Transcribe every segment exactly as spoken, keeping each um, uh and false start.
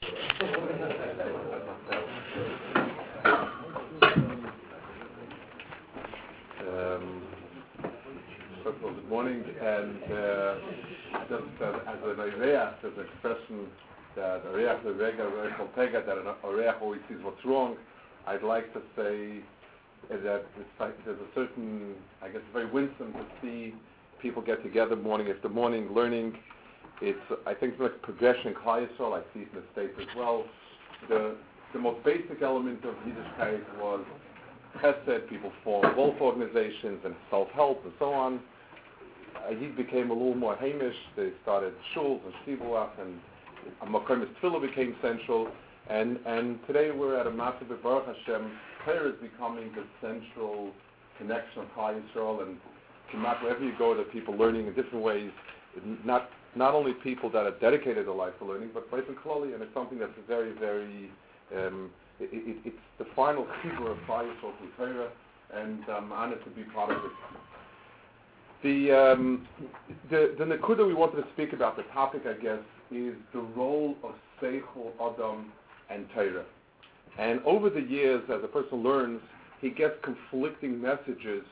Um, first of all, good morning, and uh, just uh, as an oreach, there's an expression that oreach levega very compega, that an oreach always sees what's wrong. I'd like to say that it's like there's a certain, I guess, very winsome to see people get together morning after morning, learning. It's, I think, it's like progression in Klal Yisrael. I see it in the States as well. The the most basic element of Yiddishkeit was chesed. People formed welfare organizations and self-help and so on. Uh, Yid became a little more Hamish. They started shuls and shtibuach, and Makom Tefillah became central. And and today we're at a massive Baruch Hashem. Prayer is becoming the central connection of Klal Yisrael, and wherever you go, there are people learning in different ways. Not not only people that are dedicated their life to learning, but Baruch Klali, and it's something that's very, very. Um, it, it, it's the final chibur of Klal Yisrael through Torah, and I'm honored to be part of it. The um, the the nekuda we wanted to speak about, the topic, I guess, is the role of Seichel Adam and Torah. And over the years, as a person learns, he gets conflicting messages.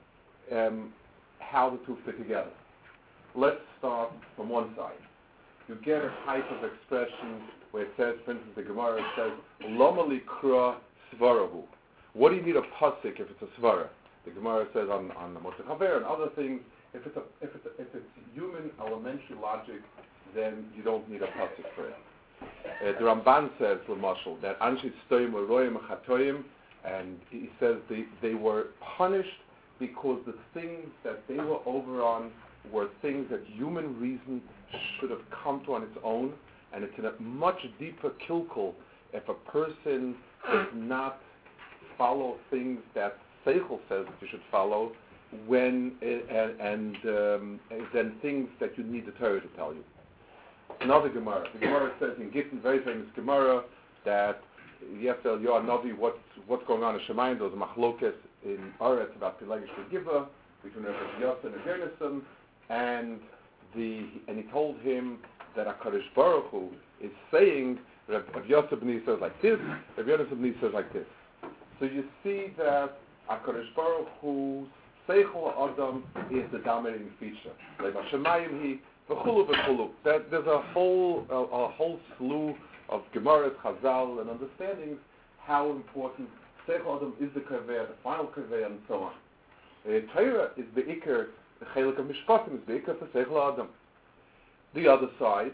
Um, how the two fit together. Let's start from one side. You get a type of expression where it says, for instance, the Gemara says, Loma likra svarahu. What do you need a pasuk if it's a svara? The Gemara says on on the Moshe Chaver and other things, if it's a, if it's a, if it's human elementary logic, then you don't need a pasuk for it. Uh, the Ramban says, Lamashal, that Anshi Stoim Royim Chatoim, and he says they they were punished because the things that they were over on were things that human reason should have come to on its own, and it's in a much deeper kilkul if a person does not follow things that Seichel says that you should follow, when and, and um, then things that you need the Torah to tell you. Another Gemara. The Gemara says in Gittin, very famous Gemara, that you have to tell your Navi what's, what's going on in Shemayim. There's machlokes in Aretz about Pilagish Giva between Rabbi Yosef and Yernisim, and the and he told him that HaKadosh Baruch Hu is saying Rabbi Yosef B'ni says like this, Rabbi Yosef B'ni says like this. So you see that HaKadosh Baruch Hu's Seichel Adam is the dominating feature. Like Shemayim he v'chulu v'chulu. That there's a whole a, a whole slew of Gemaras, Chazal, and understandings how important Seichel Adam is the Kaveya, the final Kaveya, and so on. Uh, Torah is the Iker, the Chelik of Mishpatim is the Iker for Seichel Adam. The other side,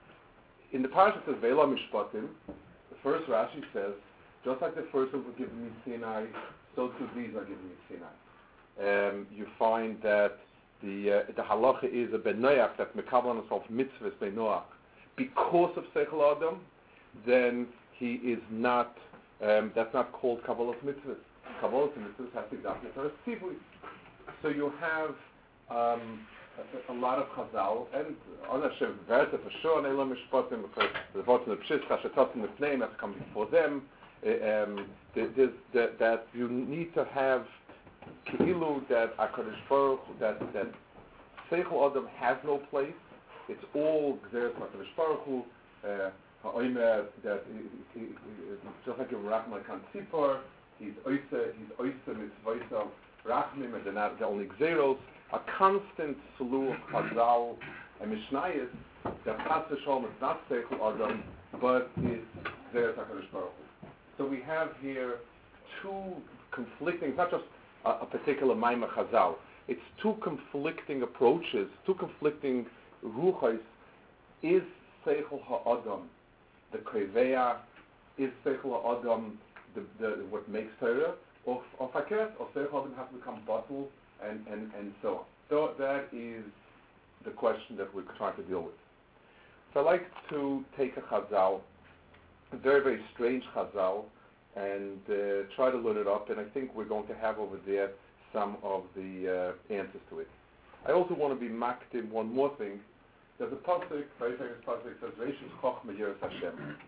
in the parasha says Ve'la Mishpatim, the first Rashi says, just like the first one was given me Sinai, so too these are given me Sinai. Um, you find that the uh, the halacha is a Ben Noach, that Mekabel on himself mitzvahs Ben Noach. Because of Seichel Adam, then he is not, um, that's not called Kabbalah Mitzvahs. Kabbalah Mitzvahs has to exactly Torah Tzivui. So you have um, a, a lot of Chazal, and on Hashem Verta for sure, and Elam Mishpatim, because the vote in the Pshis, Kashatot in the Pneim, has to come before them. Uh, um, there's, that, that you need to have Ki'ilu, that HaKadosh Baruch, that, that Seichel Adam has no place. It's all Gzeres HaKadosh Baruch Hu, uh, Ha'omer, that he, he, he, just like in Rachman Kan Tzipor, he's Oise, he's Oise Mitzvaysa Rachmim, and they're not the only Gzeros. A constant slew of Chazal and Mishnayos that Chas v'Sholom is not Seichel Adam, but is Gzeres HaKadosh Baruch Hu. So we have here two conflicting, it's not just a, a particular Maimah Chazal, it's two conflicting approaches, two conflicting ruchos. Is Seichel HaAdam the Kaveya? Is Seichel HaAdam the, the, what makes Torah? Or or Fakert, or Seichel HaAdam has to become bottle, and, and, and so on. So that is the question that we're trying to deal with. So I'd like to take a Chazal, a very, very strange Chazal, and uh, try to learn it up, and I think we're going to have over there some of the uh, answers to it. I also want to be maked in one more thing. There's a pasuk, very famous pasuk, says Reishis Chochma Yiras Hashem.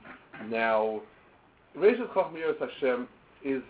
Now, Reishis Chochma Yiras Hashem is,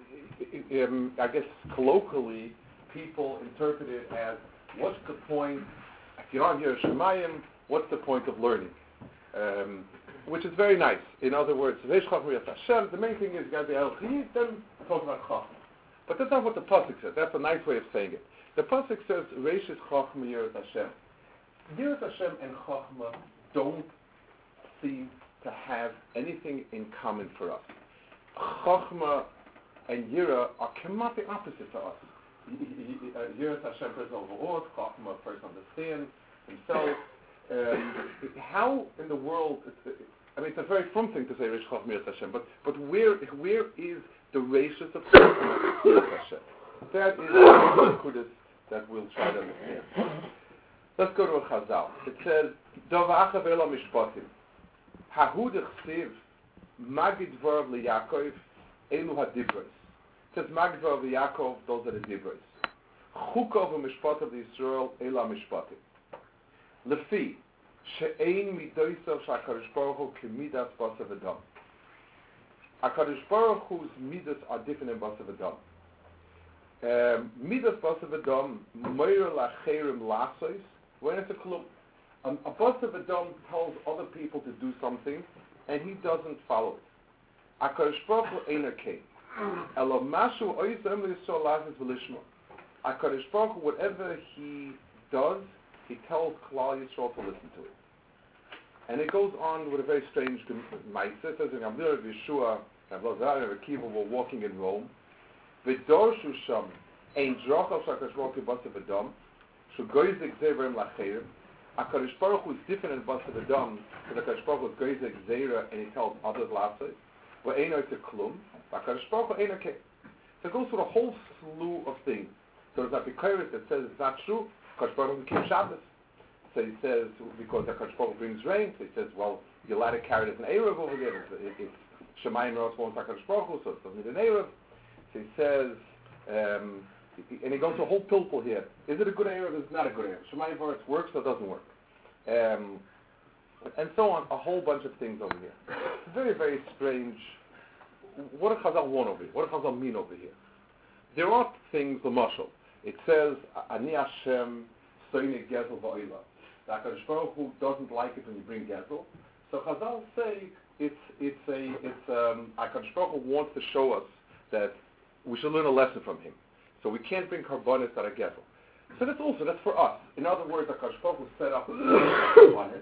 um, I guess, colloquially, people interpret it as, what's the point, if you're on Yiras Shemayim, what's the point of learning? Um, which is very nice. In other words, Reish Chachma Yas Hashem, the main thing is you got to be El Chiyid, then talk about Chachma. But that's not what the Pasuk says. That's a nice way of saying it. The Pasuk says, Reish is Chachma Yiras Hashem. Yiras Hashem and Chachma don't seem to have anything in common for us. Chachma and Yira are kemat the opposite to us. Yiras Hashem first overall, Chachma first understands himself. Um, how in the world? I mean, it's a very frum thing to say Reish Chachma Yiras Hashem, but but where where is the ratios of Chachma Yiras Hashem? That is the Kudas that we'll try to understand. Let's go to a Chazal. It says, Dov achav ela mishpatim. Hahu dechsiv magid dvarav liyakov elu hadibros. It says magid dvarav liyakov, those are the dibros. Chukov u'mishpatav liyisrael ela mishpatim. Lefi she'ein midoisav sha'akadosh baruch hu k'midas basav adam. HaKadosh Baruch Hu's midas are different than basav adam. Um, midas basav adam meir lacherim lasos. When it's a klum, um, a basav adam tells other people to do something, and he doesn't follow it. HaKadosh Baruch Hu ein akei. Elo mashu oisem l'yisrael lazis v'lishma. HaKadosh Baruch Hu, whatever he does, he tells Klal Yisrael to listen to it. And it goes on with a very strange ma'aseh. It says in Gamliel of Yeshua, and Lazar and Akiva were walking in Rome. V'dorshu sham ein drachal shakadosh baruch hu basav adam shugoyzik zerim lacherim. HaKadosh Baruch Hu is different in basav adam because HaKadosh Baruch Hu is goyzik zera and he tells others lasses. V'ein oite klum. HaKadosh Baruch Hu ein akei. So it goes through a whole slew of things. So there's a Bikuris that says it's not true. HaKadosh Baruch Hu keeps Shabbos. So he says, because HaKadosh Baruch Hu brings rain, so he says, well, you're allowed to carry it as an Erev over there. It's, it's Shemayim Rosh wants HaKadosh Baruch Hu, so it doesn't need an Erev. So he says, um, and he goes to a whole pilpul here. Is it a good Erev? Is it not a good Erev? Shemayim Rosh works or doesn't work? Um, and so on, a whole bunch of things over here. It's very, very strange. What does Chazal want over here? What does Chazal mean over here? There are things, the mashal. It says, Ani Hashem soine gezel va'oila. The HaKadosh Baruch Hu doesn't like it when you bring gezel. So Chazal say it's it's a it's um HaKadosh Baruch Hu wants to show us that we should learn a lesson from him. So we can't bring karbonis that are gezel. So that's also that's for us. In other words, HaKadosh Baruch Hu set up karbonis.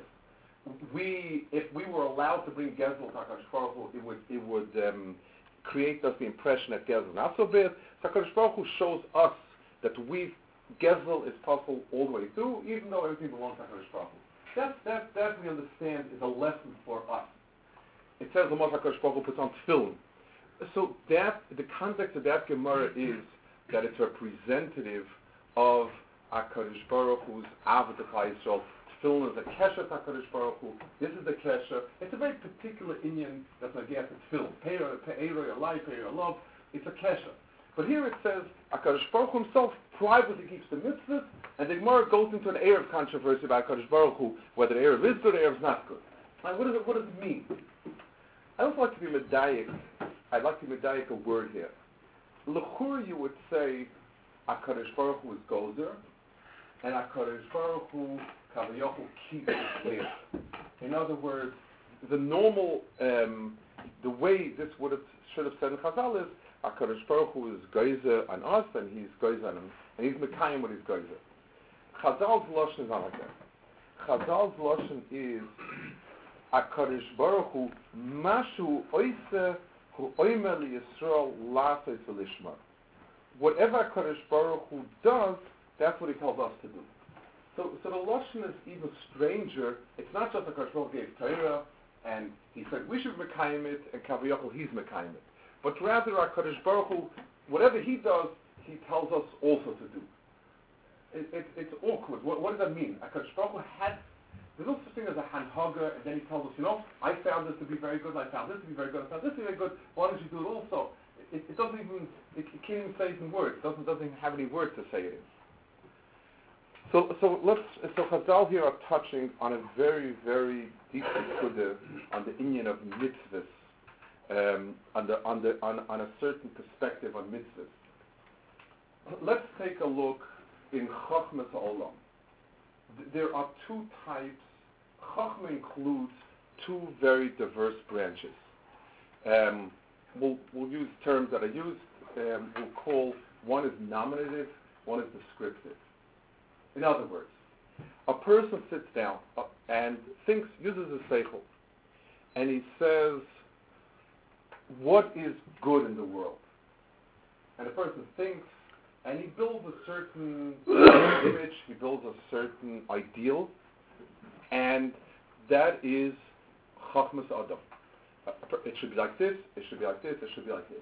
We if we were allowed to bring gezel to HaKadosh Baruch Hu, it would it would um, create us the impression that gezel is not so bad. So HaKadosh Baruch Hu shows us that we gezel is possible all the way through, even though everything belongs to HaKadosh Baruch Hu. That, that, that we understand is a lesson for us. It says the HaKadosh Baruch Hu puts on tefillin. So that, the context of that Gemara is that it's representative of HaKadosh Baruch Hu's Avodah Klal Yisrael. Tefillin is a kesher to HaKadosh Baruch Hu. This is the kesher. It's a very particular inyan that's like yeah, it's tefillin. Pe'ero yalai, pe'ero love. It's a kesher. But here it says HaKadosh Baruch Hu himself privately keeps the mitzvahs, and the Gemara goes into an Erev controversy about HaKadosh Baruch Hu, whether the Erev is good or the Erev is not good. Like, what, does it, what does it mean? I don't like to be medayik. I'd like to be medayik a word here. L'chur, you would say HaKadosh Baruch Hu is gozer, and HaKadosh Baruch Hu Kavayochu keeps it clear. In other words, the normal, um, the way this would have should have said in Chazal is HaKadosh Baruch Hu is Geizer on us, and he's Geizer on him, and he's Mekayim with his Geizer. Chazal's Lashon is not like that. Chazal's Lashon is HaKadosh Baruch Hu Mashu Oise Hu Oimer Yisrael Lases V'Lishma. Whatever HaKadosh Baruch Hu does, that's what he tells us to do. So, so the Lashon is even stranger. It's not just HaKadosh Baruch Hu gave Torah, and he said we should Mekayim it, and Kaviyachol he's Mekayim it. But rather, HaKadosh Baruch Hu, whatever he does, he tells us also to do. It, it, it's awkward. What, what does that mean? HaKadosh Baruch Hu had, there's no such thing as a hanhaga, and then he tells us, you know, I found this to be very good, I found this to be very good, I found this to be very good, why don't you do it also? It, it doesn't even, it, it can't even say it in words. It doesn't, doesn't have any words to say it in. So, so let's, so Chazal here are touching on a very, very deep kudah on the inyan of mitzvahs. Um, on, the, on, the, on, on a certain perspective on mitzvahs. Let's take a look in Chachmas Ha'olam. Th- there are two types. Chachma includes two very diverse branches. Um, we'll, we'll use terms that I used. Um, we'll call, one is nominative, one is descriptive. In other words, a person sits down uh, and thinks, uses a seichel, and he says, what is good in the world? And the person thinks, and he builds a certain image, he builds a certain ideal, and that is Chachmas Adam. It should be like this, it should be like this, it should be like this.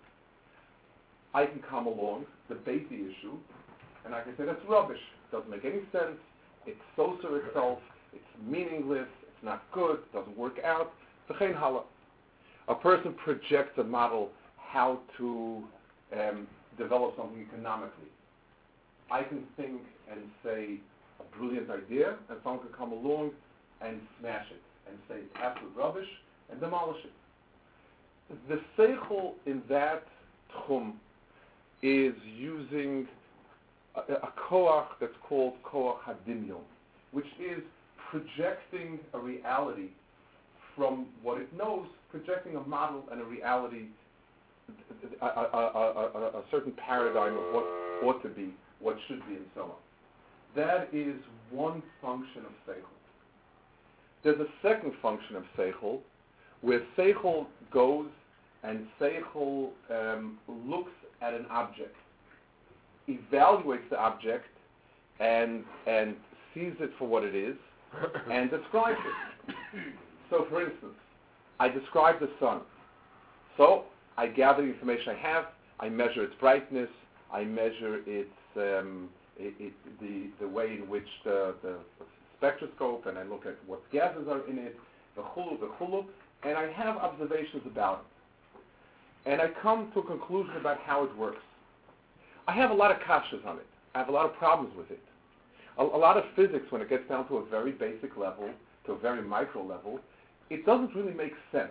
I can come along, debate the issue, and I can say that's rubbish. It doesn't make any sense. It's so-so itself. It's meaningless. It's not good. It doesn't work out. V'chein hala. A person projects a model how to um, develop something economically. I can think and say a brilliant idea, and someone can come along and smash it and say it's absolute rubbish and demolish it. The seichel in that tchum is using a, a koach that's called koach hadimyon, which is projecting a reality from what it knows, projecting a model and a reality, a, a, a, a, a certain paradigm of what ought to be, what should be, and so on. That is one function of seichel. There's a second function of seichel, where seichel goes and seichel um, looks at an object, evaluates the object, and and sees it for what it is, and describes it. So, for instance, I describe the sun. So I gather the information I have. I measure its brightness. I measure its um, it, it, the the way in which the, the spectroscope, and I look at what gases are in it, the chulu, the chulu, and I have observations about it. And I come to a conclusion about how it works. I have a lot of kashas on it. I have a lot of problems with it. A, a lot of physics, when it gets down to a very basic level, to a very micro level, it doesn't really make sense.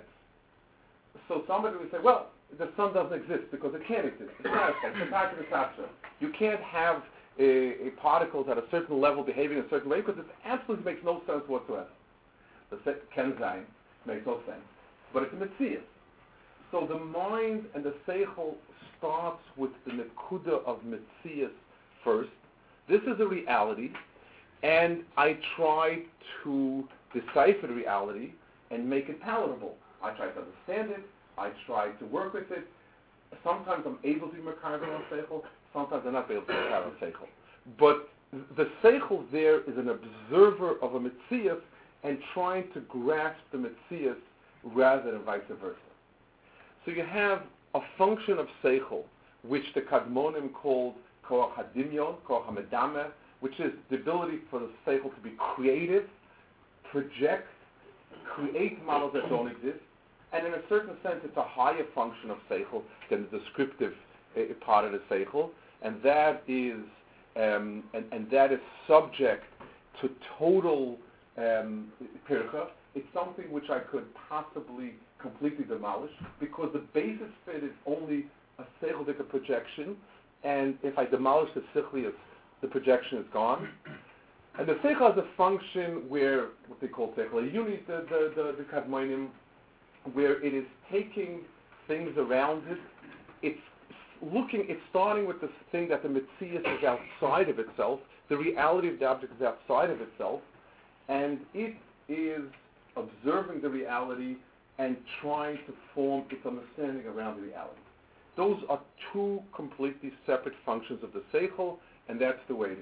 So somebody would say, well, the sun doesn't exist because it can't exist. It's not a thing. It's not a factor. You can't have a, a particles at a certain level behaving in a certain way because it absolutely makes no sense whatsoever. The Kenzain makes no sense. But it's a Metzias. So the mind and the Seichel starts with the Nekuda of Metzias first. This is a reality, and I try to decipher the reality and make it palatable. I try to understand it. I try to work with it. Sometimes I'm able to be Merkava on Seichel. Sometimes I'm not able to be Merkava on Seichel. But the Seichel there is an observer of a Metzias and trying to grasp the Metzias rather than vice versa. So you have a function of Seichel, which the Kadmonim called Koach HaDimyon, Koach HaMedameh, which is the ability for the Seichel to be creative, project, create models that don't exist, and in a certain sense it's a higher function of Seichel than the descriptive uh, part of the Seichel, and that is um, and, and that is subject to total um, pircha. It's something which I could possibly completely demolish because the basis for it is only a seichel projection, and if I demolish the sichlius, the projection is gone. And the seichel has a function where, what they call seichel, you need the, the, the, the kadmonim, where it is taking things around it. It's looking, it's starting with this thing that the metzias is outside of itself, the reality of the object is outside of itself, and it is observing the reality and trying to form its understanding around the reality. Those are two completely separate functions of the seichel, and that's the way it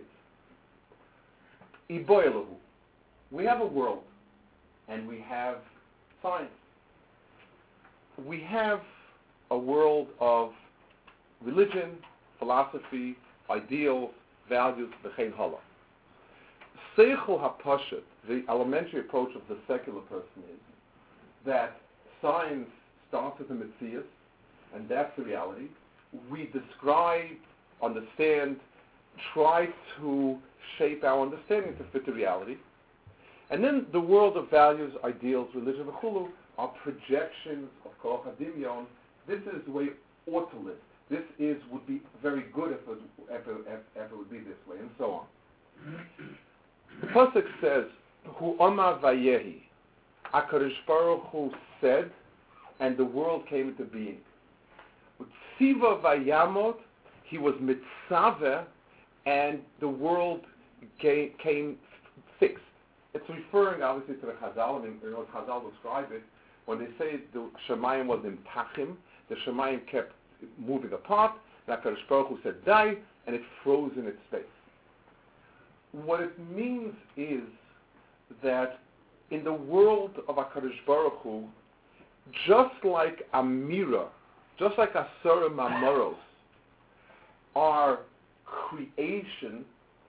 is. Iboilahu. We have a world, and we have science. We have a world of religion, philosophy, ideals, values, v'chein hala. Seichel hapashat, the elementary approach of the secular person is that science starts with the metzias, and that's the reality. We describe, understand, try to shape our understanding to fit the reality. And then the world of values, ideals, religion, v'chulu, are projections of Koach HaDimyon. This is the way it ought to live. This is would be very good if it, if it, if it would be this way, and so on. The pasuk says, "Hu Omar Vayehi." HaKadosh Baruch Hu said, and the world came into being. With Tziva Vayamot, he was mitzaveh, and the world came, came fixed. It's referring obviously to the Chazal. I mean, you know, what Chazal describe it when they say the Shemayim was in Tachim. The Shemayim kept moving apart. And HaKadosh Baruch Hu said, "Die," and it froze in its space. What it means is that in the world of HaKadosh Baruch Hu, just like Amira, just like Asara Mamoros, are creation,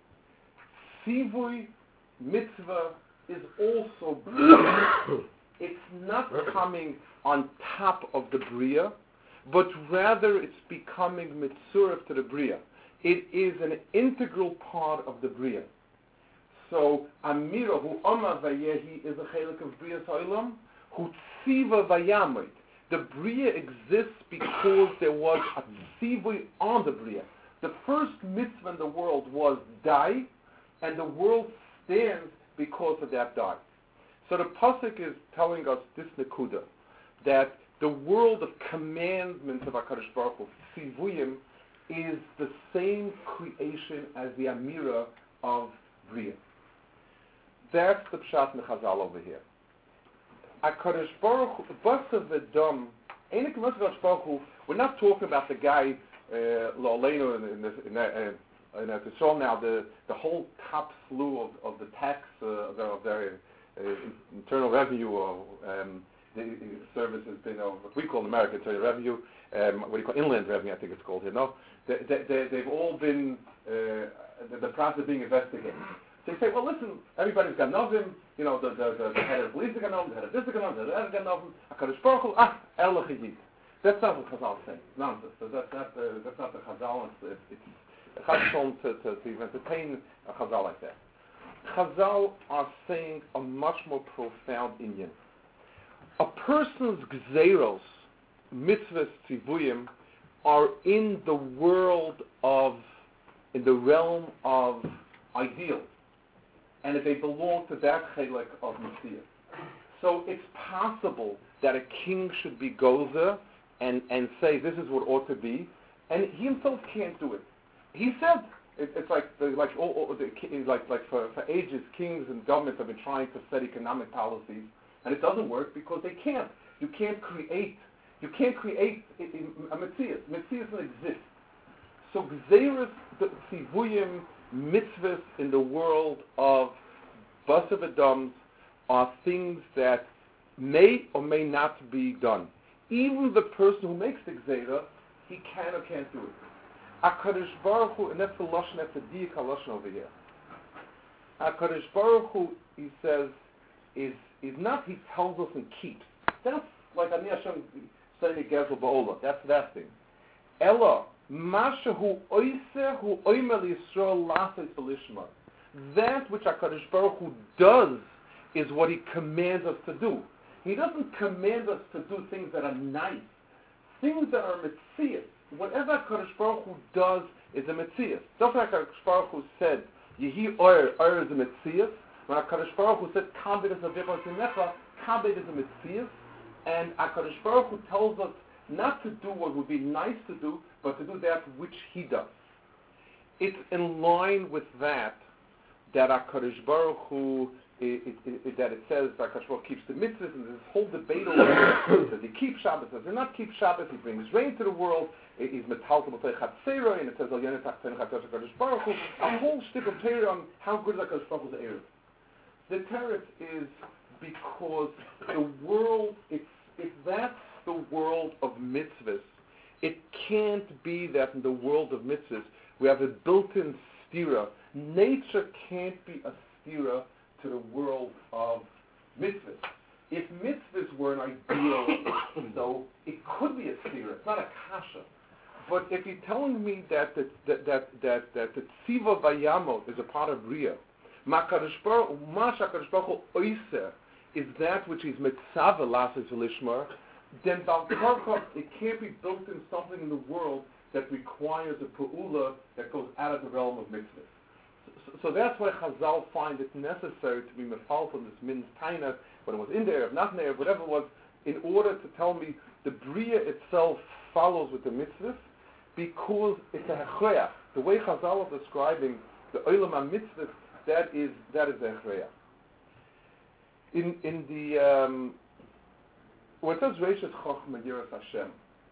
Sivui Mitzvah is also Bria. It's not coming on top of the Bria, but rather it's becoming Mitzurah to the Bria. It is an integral part of the Bria. So Amira, who Oma Vayehi, is a chelik of Bria Soilam, who Tziva Vayamit. The Bria exists because there was a Tzivui on the Bria. The first mitzvah in the world was die, and the world stands because of that die. So the pasuk is telling us this nekuda, that the world of commandments of HaKadosh Baruch Hu, Tzivuyim, is the same creation as the Amira of Bria. That's the Pshat Mechazal over here. HaKadosh Baruch Hu, Basa V'Dam, Einik HaKadosh Baruch Hu, we're not talking about the guy, Lo Aleinu, in, in, in, in, in uh, to show now the, the whole top slew of, of the tax, uh, of their, of their uh, internal revenue or um, the, the service has been, uh, what we call in America, internal revenue, um, what do you call inland revenue, I think it's called here, no? They, they, they, they've all been, uh, the, the process of being investigated. So you say, well, listen, everybody's got Novim, you know, the, the, the, the head of the police has got Novim, the head of this has got Novim, the head has got Novim, HaKadosh Baruch Hu, ah, El Chayid. That's not what Chazal is saying. Nonsense. So that's not the, that's not the Chazal. It's, it's, it's Chazal to, to, to entertain a Chazal like that. Chazal are saying a much more profound inyan. A person's gzeros, mitzvahs, tzivuyim, are in the world of, in the realm of ideals. And if they belong to that chelik of Messiah. So it's possible that a king should be gozer and, and say this is what ought to be, and he himself can't do it. He said it, it's like the, like all, all the, like like for, for ages, kings and governments have been trying to set economic policies, and it doesn't work because they can't. You can't create. You can't create a Metzias. Metzias doesn't exist. So gzeirus, the tzivuyim, mitzvahs in the world of Basar V'Dams are things that may or may not be done. Even the person who makes the gzeira, he can or can't do it. HaKadosh Baruch Hu, and that's the lashon, that's the diak lashon over here. HaKadosh Baruch Hu, he says, is is not he tells us and keeps. That's like Ani Hashem saying Gezel Ba'olah. That's that thing. Ella Mashahu Oiser Hu Oimer Yisrael Lasei Felishma. That which HaKadosh Baruch Hu does is what he commands us to do. He doesn't command us to do things that are nice, things that are metzias. Whatever HaKadosh Baruch Hu does is a metzias. Just like HaKadosh Baruch Hu said, Yehi Oyer, Oyer is a metzias. When HaKadosh Baruch Hu said, Kabed is a v'chos imecha, Kabed is a metzias. And HaKadosh Baruch Hu tells us not to do what would be nice to do, but to do that which he does. It's in line with that that HaKadosh Baruch Hu, it, it, it, that it says that HaKadosh Baruch Hu keeps the mitzvahs, and there's this whole debate over does he keep Shabbos, does he not keep Shabbos, he brings rain to the world, he's metal to B'tei Chatzera, and it says, Al Yenei Tachten HaKadosh Baruch Hu, a whole stick of Torah on how good is HaKadosh Baruch Hu's Erev. The Teretz is because the world, it's, if that's the world of mitzvahs, it can't be that in the world of mitzvahs we have a built-in stira. Nature can't be a stira to the world of mitzvahs. If mitzvahs were an ideal, so it could be a stira. It's not a kasha. But if you're telling me that the, that that that that the tziva vayamot is a part of bria, ma'akadosh baruch hu oiser is that which is mitzvah lasses lishmar, then it can't be built in something in the world that requires a pu'ula that goes out of the realm of mitzvahs. So, so that's why Chazal find it necessary to be mefal from this min's taina when it was in the Erev, not in the Erev, whatever it was, in order to tell me the Bria itself follows with the mitzvah, because it's a hechreach. The way Chazal is describing the Olam HaMitzvah, that is that is a hechreach. In in the um, when it says Reishis Chochma Yiras Hashem,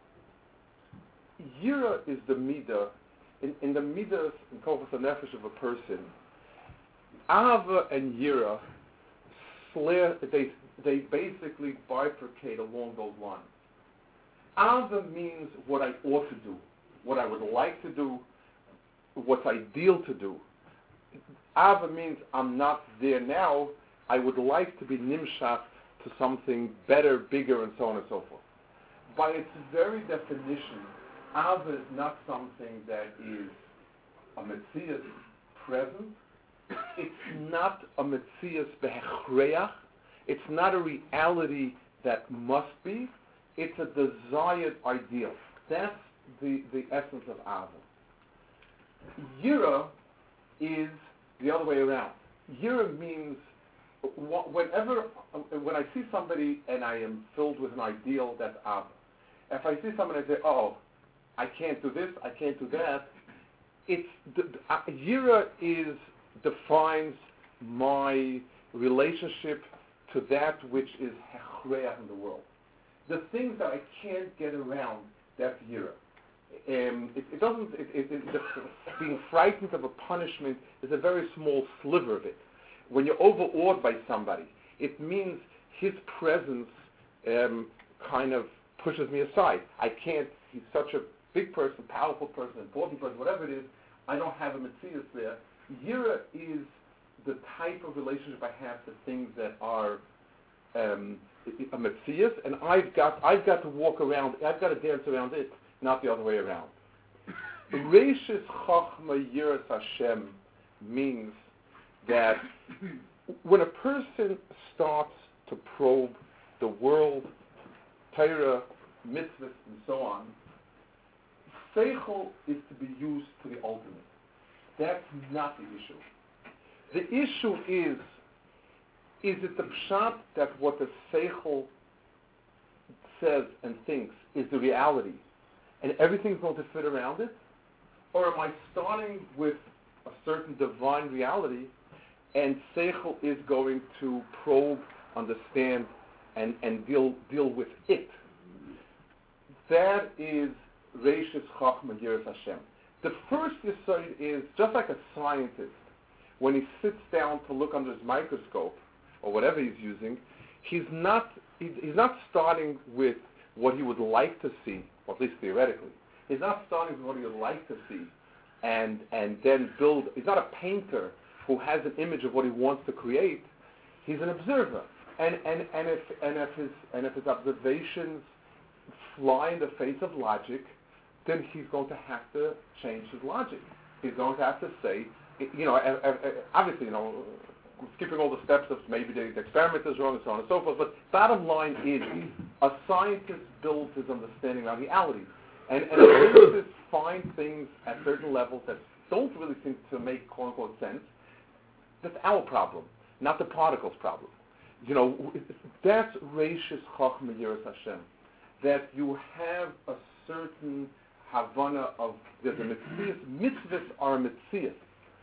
Yira is the midah in, in the midas in Kochas HaNefesh of a person. Ava and Yira, they they basically bifurcate along those lines. Ava means what I ought to do, what I would like to do, what's ideal to do. Ava means I'm not there now. I would like to be nimshach to something better, bigger, and so on and so forth. By its very definition, Ava is not something that is a Metzias present. It's not a Metzias behechreach. It's not a reality that must be. It's a desired ideal. That's the, the essence of Ava. Yira is the other way around. Yira means whenever, when I see somebody and I am filled with an ideal, that's Ava. If I see somebody and I say, oh, I can't do this, I can't do that, it's the, the, uh, Yira is defines my relationship to that which is hechreach in the world. The things that I can't get around, that's Yira. Um, it, it doesn't. It, it, it, the, being frightened of a punishment is a very small sliver of it. When you're overawed by somebody, it means his presence um, kind of pushes me aside. I can't. He's such a big person, powerful person, important person, whatever it is. I don't have a metzias there. Yira is the type of relationship I have to things that are um, a metzias, and I've got I've got to walk around. I've got to dance around it. Not the other way around. Reishis Chachma Yiras Hashem means that when a person starts to probe the world, Torah, mitzvahs, and so on, Seichel is to be used to the ultimate. That's not the issue. The issue is, is it the pshat that what the Seichel says and thinks is the reality, and everything's going to fit around it? Or am I starting with a certain divine reality, and Seichel is going to probe, understand, and, and deal deal with it? That is Reishis Chachma Yiras Hashem. The first yesod is, just like a scientist, when he sits down to look under his microscope, or whatever he's using, he's not he's, he's not starting with what he would like to see, or at least theoretically. He's not starting with what he would like to see and and then build. He's not a painter who has an image of what he wants to create. He's an observer. And and, and if and if his and if his observations fly in the face of logic, then he's going to have to change his logic. He's going to have to say, you know, obviously, you know, skipping all the steps of maybe the, the experiment is wrong and so on and so forth, but bottom line is a scientist builds his understanding on reality. And, and a scientist finds things at certain levels that don't really seem to make quote-unquote sense. That's our problem, not the particle's problem. You know, that's Reishis Chachma Yiras Hashem, that you have a certain Havana of, there's a Metzias, mitzvahs are a Metzias.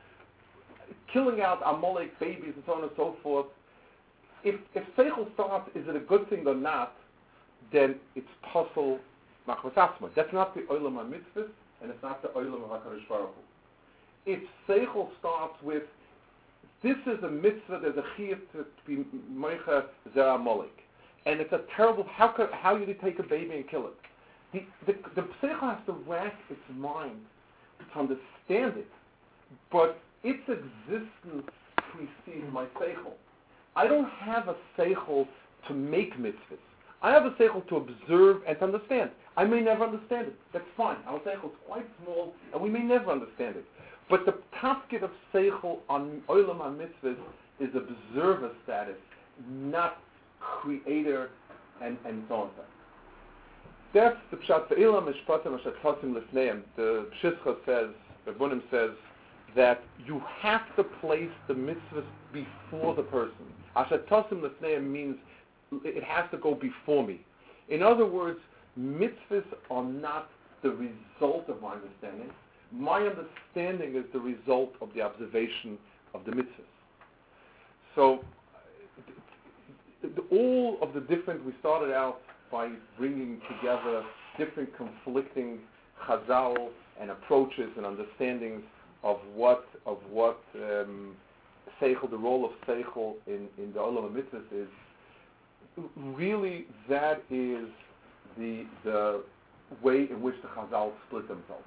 Killing out Amalek babies and so on and so forth, if if Seichel starts, is it a good thing or not, then it's puzzle machmas asma. That's not the Olam HaMitzvah, and it's not the Olam of HaKadosh Baruch Hu. If Seichel starts with, this is a mitzvah, there's a chiyuv to be moicha zera Amalek, and it's a terrible, how could, how you take a baby and kill it? The, the, the Seichel has to rack its mind to understand it, but its existence precedes my seichel. I don't have a seichel to make mitzvahs. I have a seichel to observe and to understand. I may never understand it. That's fine. Our seichel is quite small, and we may never understand it. But the tafkid of seichel on olam ha-mitzvahs is observer status, not creator and, and so on. That's the pshat. Ve'ilam mishpatim asher tzasim lefneim. The Pshischa says, the Bunim says, that you have to place the mitzvahs before the person. Asher tosim lefneim means it has to go before me. In other words, mitzvahs are not the result of my understanding. My understanding is the result of the observation of the mitzvahs. So th- th- all of the different, we started out by bringing together different conflicting chazal and approaches and understandings of what of what um, seichel, the role of seichel in, in the olam mitzvahs is. Really, that is the the way in which the chazal split themselves.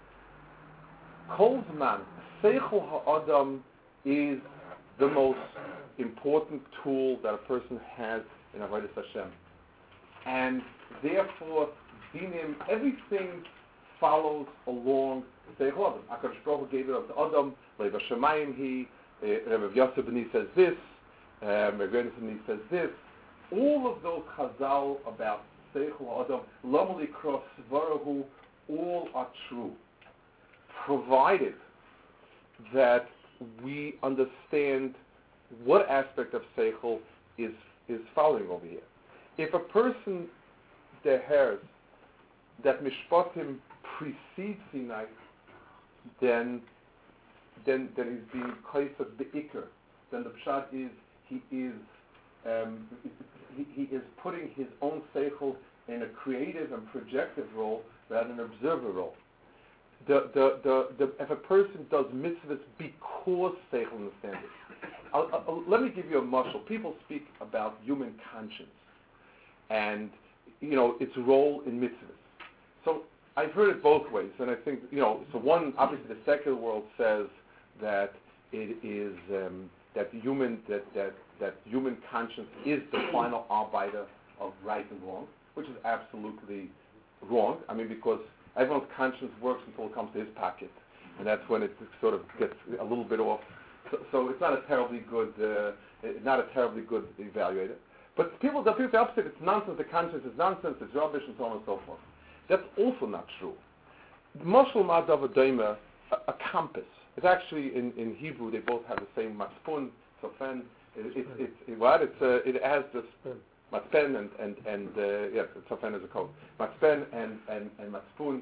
Kol zman, seichel ha'adam is the most important tool that a person has in avodas Hashem, and therefore, dinim, everything follows along seichel adam. HaKadosh Baruch Hu gave it up to Adam. Leiva Shemayim he. Rebbe Yosef B'ni says this. Rebbe B'ni says this. All of those chazal about seichel adam, lamali cross svarahu, all are true, provided that we understand what aspect of seichel is is following over here. If a person deheres that mishpatim precedes Sinai, then then then he's being kaisat beikar. Then the pshat is he is um, he, he is putting his own seichel in a creative and projective role rather than an observer role. The, the, the, the, if a person does mitzvahs because seichel understands it. I'll, I'll, let me give you a mashal. People speak about human conscience and, you know, its role in mitzvahs. So I've heard it both ways, and I think, you know, so one, obviously the secular world says that it is, um, that human, that, that, that human conscience is the final arbiter of right and wrong, which is absolutely wrong. I mean, because everyone's conscience works until it comes to his pocket, and that's when it sort of gets a little bit off. So, so it's not a terribly good, uh, not a terribly good evaluator. But people, the people the opposite, it's nonsense. The conscience is nonsense. It's rubbish, and so on and so forth. That's also not true. Mashal Madav Adayma, a compass. It's actually in, in Hebrew they both have the same matspun, sofen. It, it, it, it, what? It's uh, it has this matzpen and and and uh, yes, sofen is a code. Matzpen and and and matspun.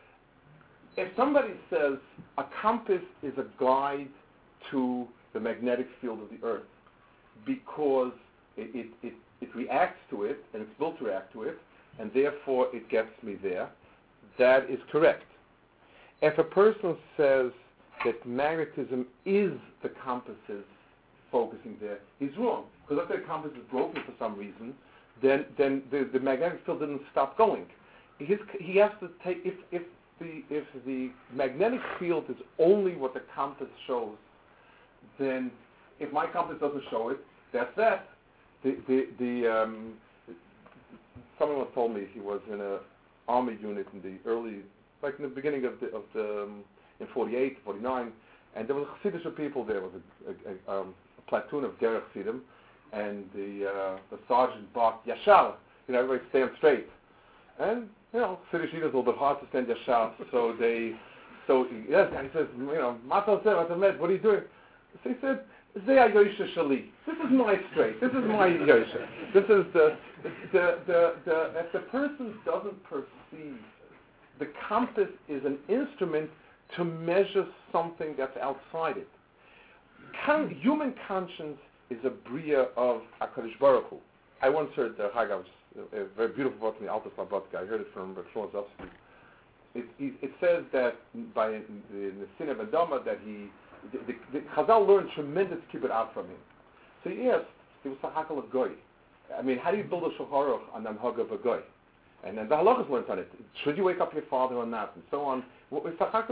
If somebody says a compass is a guide to the magnetic field of the earth because it it, it, it reacts to it and it's built to react to it, and therefore it gets me there, that is correct. If a person says that magnetism is the compass's focusing there, he's wrong. Because if the compass is broken for some reason, then then the, the magnetic field didn't stop going. His, he has to take, if, if the if the magnetic field is only what the compass shows, then if my compass doesn't show it, that's that. The the, the um, someone once told me he was in an army unit in the early, like in the beginning of the of the um, in forty-eight, forty-nine, and there was Chassidish people there. There was a, a, um, a platoon of Derech Chassidim, and the uh, the sergeant barked Yashar. You know, everybody stand straight. And you know, Chassidish is a little bit hard to stand Yashar, so they, so yes, and he says, you know, Matal Sev, what are you doing? So he said, Zeh Yosha Shali. This is my straight. This is my Yosha. This is the the the the. If the person doesn't perceive, the compass is an instrument to measure something that's outside it. Con- human conscience is a bria of HaKadosh Baruch Hu. I once heard the Haggav, a very beautiful book from the Alta Slabotka. I heard it from Shlomo Zofsky. It, it, it says that by in the sin of Adama that he, the, the, the Chazal learned tremendous kibbut out from him. So he asked, he was Sahakal of Goy. I mean, how do you build a Shulchan Aruch on the Hag of a Goy? And then the halachas learned on it. Should you wake up your father or not? And so on. So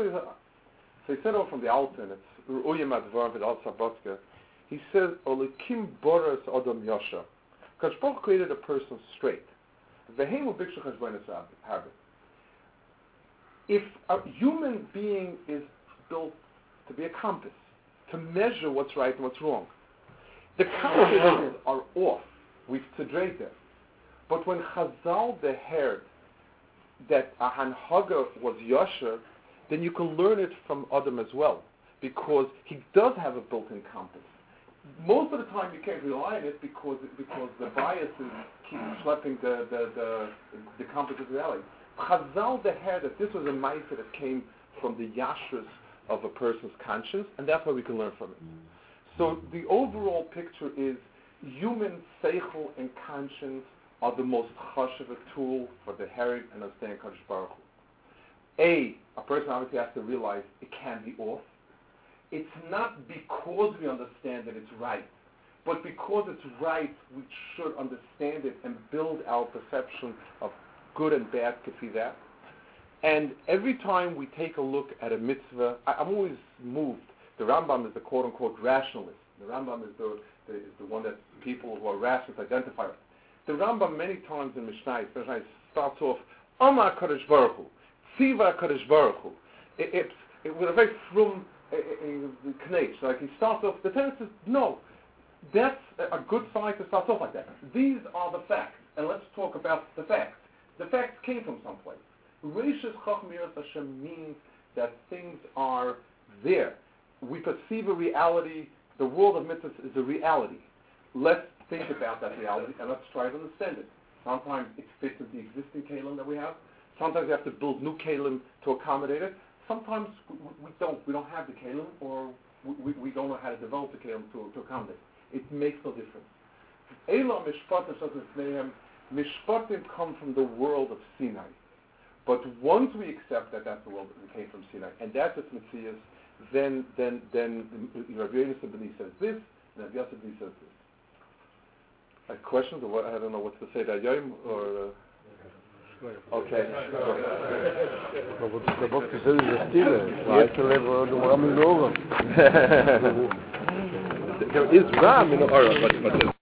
he said over from the Alta, and it's Uyem Advar with Al Sabotka. He says, Olikim Boras Adam Yasha. Because Baruch created a person straight. If a human being is built to be a compass, to measure what's right and what's wrong, the compasses are off. We've tzedreit them. But when Chazal heard that a hanhaga was yasher, then you can learn it from Adam as well. because he does have a built-in compass. Most of the time you can't rely on it because because the biases keep schlepping the the, the, the compass of reality. Chazal beheard that this was a ma'aser that came from the yashrus of a person's conscience, and that's why we can learn from it. So the overall picture is human seichel and conscience are the most chashuv tool for the herid and understanding Kadosh Baruch Hu. A, a person obviously has to realize it can be off. It's not because we understand that it's right, but because it's right, we should understand it and build our perception of good and bad to see that. And every time we take a look at a mitzvah, I, I'm always moved. The Rambam is the quote-unquote rationalist. The Rambam is the, the, is the one that people who are rationalists identify with. The Rambam many times in Mishnah, Mishnah starts off, Amar Kadosh Baruch Hu, Tziva Kadosh Baruch Hu. It, it, it, with a very frum knetch. Like he starts off, the tenant says, no, that's a good sign to start off like that. These are the facts, and let's talk about the facts. The facts came from someplace. Reishis Chacham Yiras Hashem means that things are there. We perceive a reality. The world of mitzvahs is a reality. Let's think about that reality and let's try to understand it. Sometimes it fits with the existing kalim that we have. Sometimes we have to build new kalim to accommodate it. Sometimes we, we don't. We don't have the kalim, or we, we don't know how to develop the kalim to, to accommodate. It makes no difference. Eila mishpatim shazim mishpatim come from the world of Sinai. But once we accept that that's the world that came from Sinai, and that's its Messias, then then then Rabbi Yonasan B'ni says this, and Rabbi Yosef B'ni says this. A question? Or what, I don't know what to say. Dayim or uh, okay. Aber der Bock ist ja stille. Jetzt leben wir nur am Loren. There is Ram in the Aura, but but